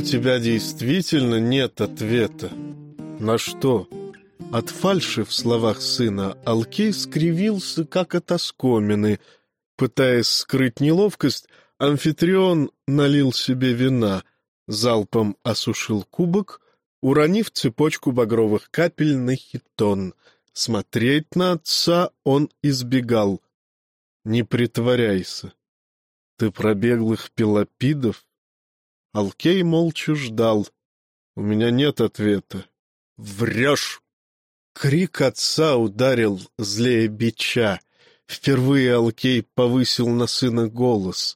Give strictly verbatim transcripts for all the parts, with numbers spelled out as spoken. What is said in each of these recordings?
тебя действительно нет ответа. На что? От фальши в словах сына Алкей скривился, как от оскомины. Пытаясь скрыть неловкость, Амфитрион налил себе вина, залпом осушил кубок, уронив цепочку багровых капель на хитон. Смотреть на отца он избегал. «Не притворяйся. Ты про беглых пелопидов?» Алкей молча ждал. «У меня нет ответа». «Врешь!» Крик отца ударил злее бича. Впервые Алкей повысил на сына голос.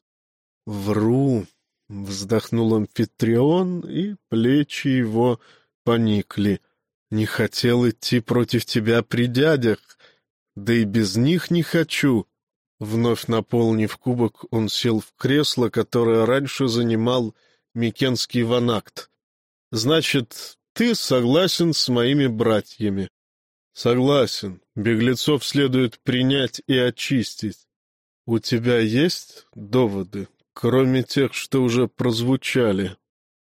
«Вру!» — вздохнул Амфитрион, и плечи его поникли. «Не хотел идти против тебя при дядях, да и без них не хочу». Вновь наполнив кубок, он сел в кресло, которое раньше занимал Микенский ванакт. «Значит, ты согласен с моими братьями?» «Согласен. Беглецов следует принять и очистить. У тебя есть доводы, кроме тех, что уже прозвучали?»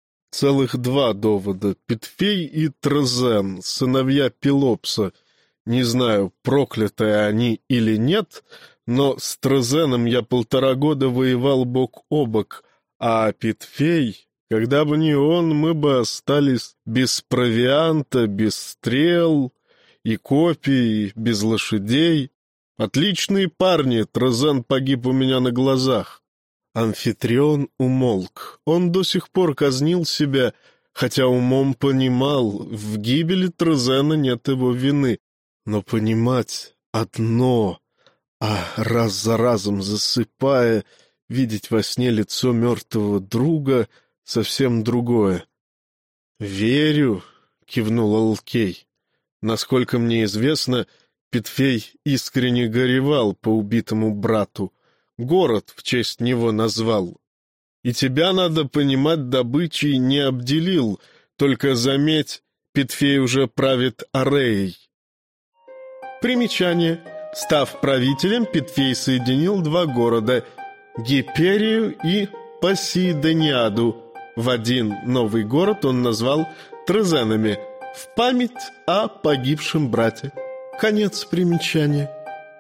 «Целых два довода. Петфей и Трезен, сыновья Пелопса. Не знаю, проклятые они или нет, но с Трезеном я полтора года воевал бок о бок, а Петфей, когда бы не он, мы бы остались без провианта, без стрел и копий, без лошадей. Отличные парни, Трезен погиб у меня на глазах». Амфитрион умолк. Он до сих пор казнил себя, хотя умом понимал, в гибели Трезена нет его вины. Но понимать одно, а раз за разом засыпая, видеть во сне лицо мертвого друга — совсем другое. «Верю», — кивнул Алкей. «Насколько мне известно, Петфей искренне горевал по убитому брату. Город в честь него назвал. И тебя, надо понимать, добычей не обделил, только, заметь, Петфей уже правит Ареей». Примечание. Став правителем, Петфей соединил два города — Гиперию и Посейдониаду. В один новый город он назвал Трезенами, в память о погибшем брате. Конец примечания.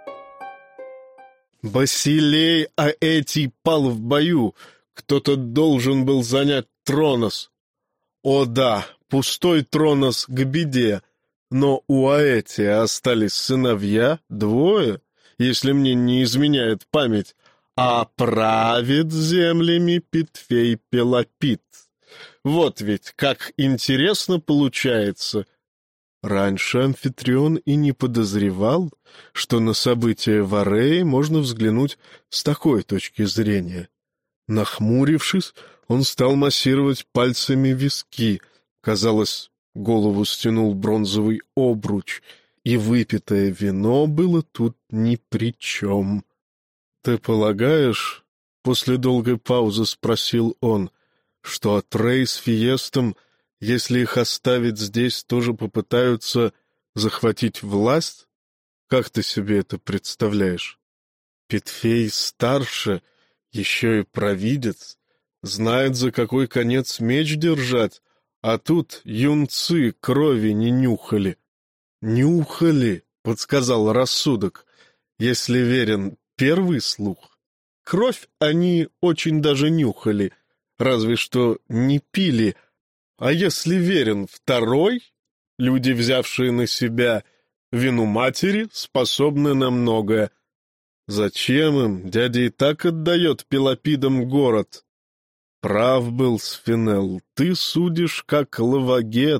Басилей Аэтий пал в бою. Кто-то должен был занять Тронос. О да, пустой Тронос к беде. Но у Аэтия остались сыновья, двое, если мне не изменяет память, а правит землями Петфей Пелопид. Вот ведь как интересно получается. Раньше Амфитрион и не подозревал, что на события в Арее можно взглянуть с такой точки зрения. Нахмурившись, он стал массировать пальцами виски. Казалось, голову стянул бронзовый обруч, и выпитое вино было тут ни при чем. «Ты полагаешь, — после долгой паузы спросил он, — что Атрей с Фиестом, если их оставить здесь, тоже попытаются захватить власть? Как ты себе это представляешь? Петфей старше, еще и провидец, знает, за какой конец меч держать, а тут юнцы крови не нюхали». «Нюхали», — подсказал рассудок, если верен первый слух. Кровь они очень даже нюхали, разве что не пили. А если верен второй, люди, взявшие на себя вину матери, способны на многое. Зачем им? Дядя и так отдает Пелопидам город. Прав был Сфинел, ты судишь как лавагет.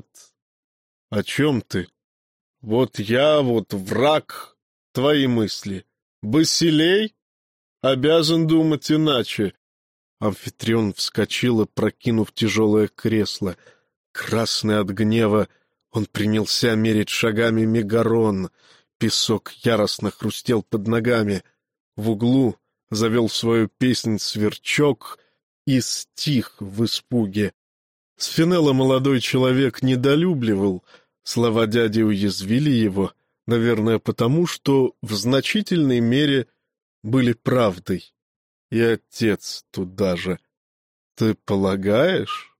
О чем ты? Вот я, вот враг, твои мысли. Басилей обязан думать иначе. Амфитрион вскочил, опрокинув тяжелое кресло. Красный от гнева, он принялся мерить шагами Мегарон. Песок яростно хрустел под ногами. В углу завел свою песнь сверчок и стих в испуге. Сфинела молодой человек недолюбливал. Слова дяди уязвили его, наверное, потому, что в значительной мере были правдой. И отец туда же. Ты полагаешь?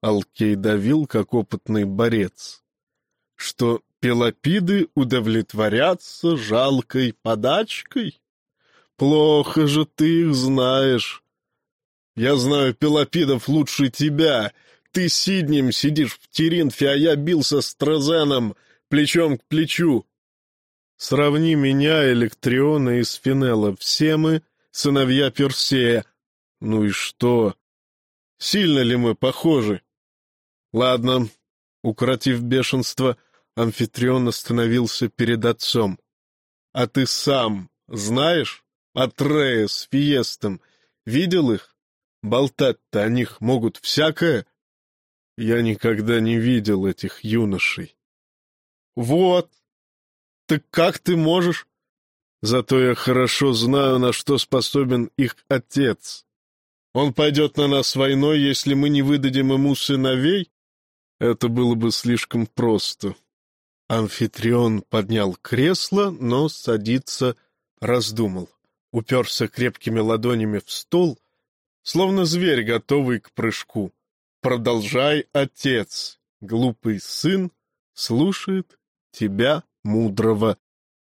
Алкей давил, как опытный борец, что пелопиды удовлетворятся жалкой подачкой? Плохо же ты их знаешь. Я знаю пелопидов лучше тебя. Ты сиднем сидишь в Теринфе, а я бился с Трезеном плечом к плечу. Сравни меня, Электриона и Сфинела. Все мы сыновья Персея. Ну и что? Сильно ли мы похожи? Ладно, укротив бешенство, Амфитрион остановился перед отцом. А ты сам знаешь Атрея с Фиестом? Видел их? Болтать-то о них могут всякое. Я никогда не видел этих юношей. Вот. Так как ты можешь? Зато я хорошо знаю, на что способен их отец. Он пойдет на нас войной, если мы не выдадим ему сыновей? Это было бы слишком просто. Амфитрион поднял кресло, но садиться раздумал. Уперся крепкими ладонями в стол, словно зверь, готовый к прыжку. Продолжай, отец. Глупый сын слушает тебя, мудрого.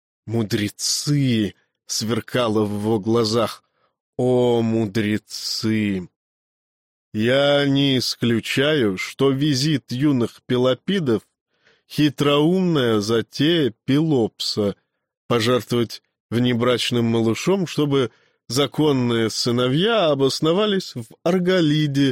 Мудрецы! Сверкало в его глазах. О, мудрецы! Я не исключаю, что визит юных пелопидов — хитроумная затея Пелопса пожертвовать внебрачным малышом, чтобы законные сыновья обосновались в Арголиде,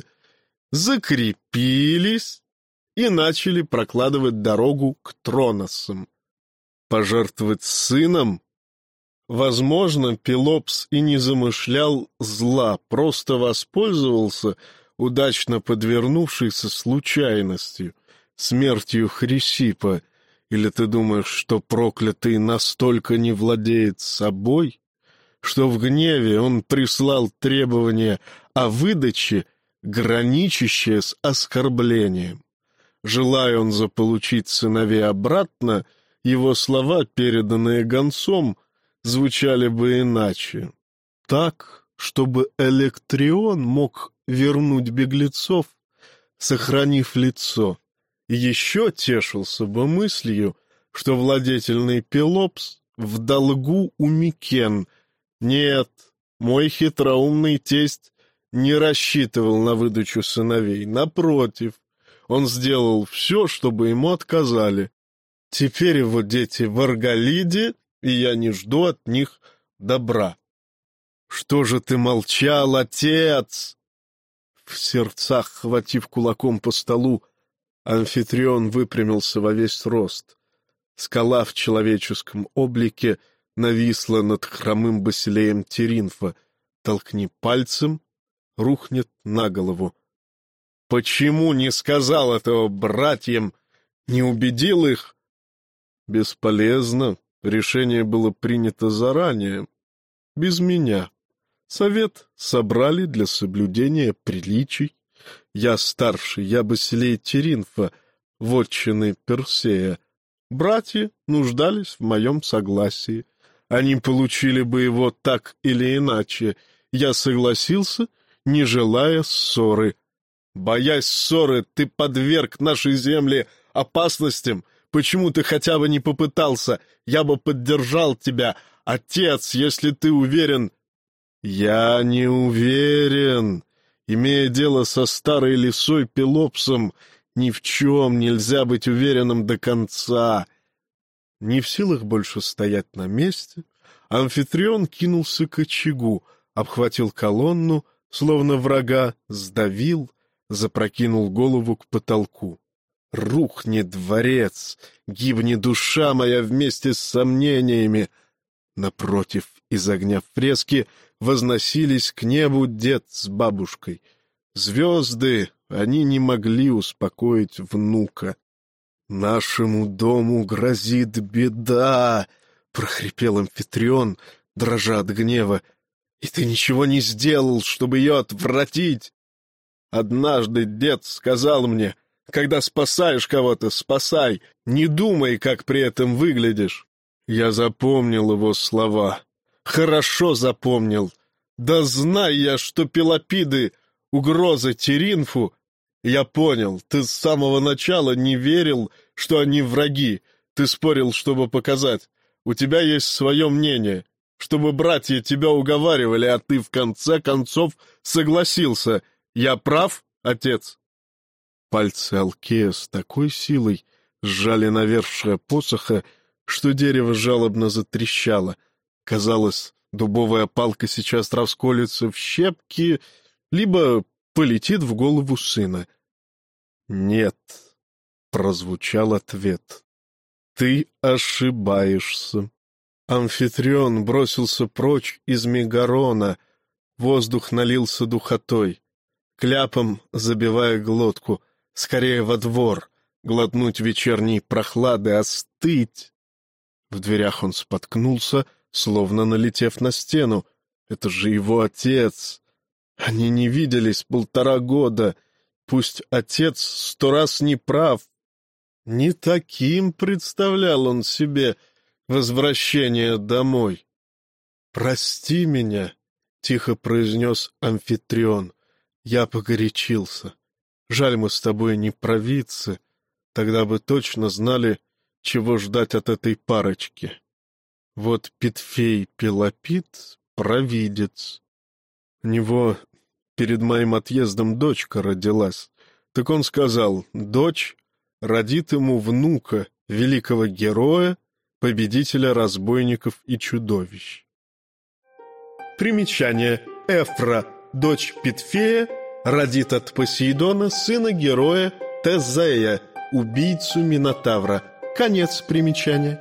закрепились и начали прокладывать дорогу к Троносам. Пожертвовать сыном? Возможно, Пелопс и не замышлял зла, просто воспользовался удачно подвернувшейся случайностью, смертью Хрисипа. Или ты думаешь, что проклятый настолько не владеет собой, что в гневе он прислал требование о выдаче, граничащее с оскорблением? Желая он заполучить сыновей обратно, его слова, переданные гонцом, звучали бы иначе. Так, чтобы Электрион мог вернуть беглецов, сохранив лицо, и еще тешился бы мыслью, что владетельный Пелопс в долгу у Микен. Нет, мой хитроумный тесть не рассчитывал на выдачу сыновей. Напротив, он сделал все, чтобы ему отказали. Теперь его дети в Арголиде, и я не жду от них добра. Что же ты молчал, отец? В сердцах, хватив кулаком по столу, Амфитрион выпрямился во весь рост. Скала в человеческом облике нависла над хромым Басилеем Теринфа. Толкни пальцем, рухнет на голову. Почему не сказал этого братьям? Не убедил их? Бесполезно. Решение было принято заранее. Без меня. Совет собрали для соблюдения приличий. Я старший, я Басилей Теринфа, вотчины Персея. Братья нуждались в моем согласии. Они получили бы его так или иначе. Я согласился, не желая ссоры. Боясь ссоры, ты подверг нашей земле опасностям. Почему ты хотя бы не попытался? Я бы поддержал тебя. Отец, если ты уверен... Я не уверен. Имея дело со старой лисой Пелопсом, ни в чем нельзя быть уверенным до конца. Не в силах больше стоять на месте, Амфитрион кинулся к очагу, обхватил колонну, словно врага, сдавил, запрокинул голову к потолку. Рухнет дворец, гибнет душа моя вместе с сомнениями. Напротив, из огня фрески возносились к небу дед с бабушкой. Звезды, они не могли успокоить внука. «Нашему дому грозит беда!» — прохрипел Амфитрион, дрожа от гнева. «И ты ничего не сделал, чтобы ее отвратить!» Однажды дед сказал мне: «Когда спасаешь кого-то, спасай, не думай, как при этом выглядишь». Я запомнил его слова. Хорошо запомнил. Да знай я, что пелопиды — угроза Теринфу, Я понял, ты с самого начала не верил, что они враги. Ты спорил, чтобы показать. У тебя есть свое мнение. Чтобы братья тебя уговаривали, а ты в конце концов согласился. Я прав, отец?» Пальцы Алкея с такой силой сжали навершие посоха, что дерево жалобно затрещало. Казалось, дубовая палка сейчас расколется в щепки, либо полетит в голову сына. «Нет», — прозвучал ответ, — «ты ошибаешься». Амфитрион бросился прочь из Мегарона, воздух налился духотой, кляпом забивая глотку, скорее во двор, глотнуть вечерней прохлады, остыть. В дверях он споткнулся, словно налетев на стену. Это же его отец. Они не виделись полтора года. Пусть отец сто раз не прав. Не таким представлял он себе возвращение домой. «Прости меня», — тихо произнес Амфитрион. «Я погорячился. Жаль, мы с тобой не провидцы. Тогда бы точно знали, чего ждать от этой парочки. Вот Питфей Пелопит — провидец. У него перед моим отъездом дочка родилась. Так он сказал, дочь родит ему внука, великого героя, победителя разбойников и чудовищ. Примечание. Эфра, дочь Питфея, родит от Посейдона сына героя Тезея, убийцу Минотавра. Конец примечания.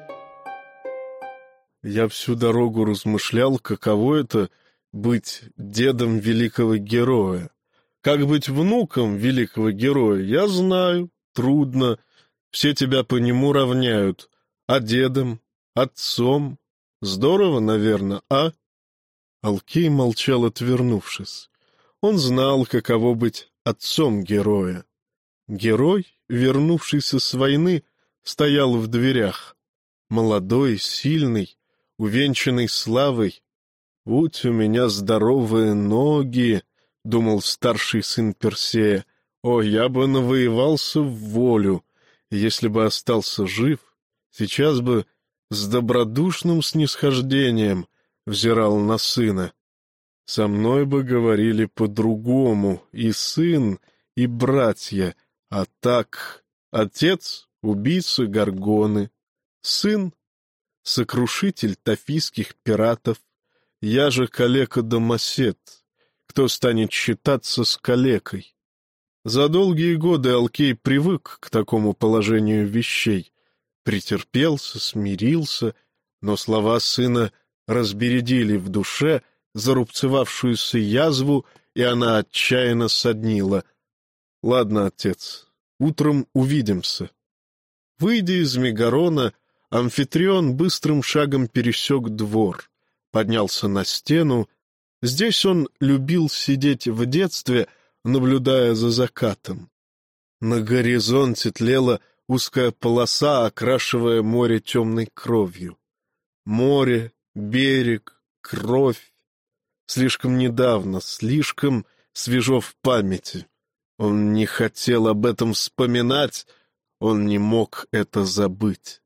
Я всю дорогу размышлял, каково это — быть дедом великого героя. Как быть внуком великого героя, я знаю, трудно. Все тебя по нему равняют. А дедом, отцом? Здорово, наверное, а? Алкей молчал, отвернувшись. Он знал, каково быть отцом героя. Герой, вернувшийся с войны, стоял в дверях. Молодой, сильный, увенчанный славой. «Будь у меня здоровые ноги», — думал старший сын Персея. «О, я бы навоевался в волю. Если бы остался жив, сейчас бы с добродушным снисхождением взирал на сына. Со мной бы говорили по-другому и сын, и братья, а так отец — убийца Горгоны, сын — сокрушитель тафийских пиратов, я же калека-домосед, кто станет считаться с калекой». За долгие годы Алкей привык к такому положению вещей, претерпелся, смирился, но слова сына разбередили в душе зарубцевавшуюся язву, и она отчаянно соднила. «Ладно, отец, утром увидимся». Выйдя из Мегарона, Амфитрион быстрым шагом пересек двор, поднялся на стену. Здесь он любил сидеть в детстве, наблюдая за закатом. На горизонте тлела узкая полоса, окрашивая море темной кровью. Море, берег, кровь. Слишком недавно, слишком свежо в памяти. Он не хотел об этом вспоминать, он не мог это забыть.